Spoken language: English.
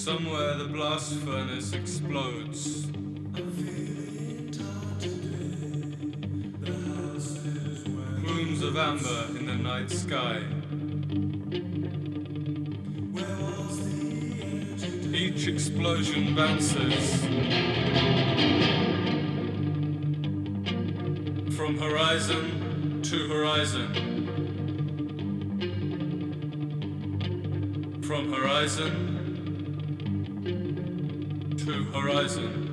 Somewhere the blast furnace explodes. Plumes of amber in the night sky. Each explosion bounces from horizon to horizon. From horizon to horizon.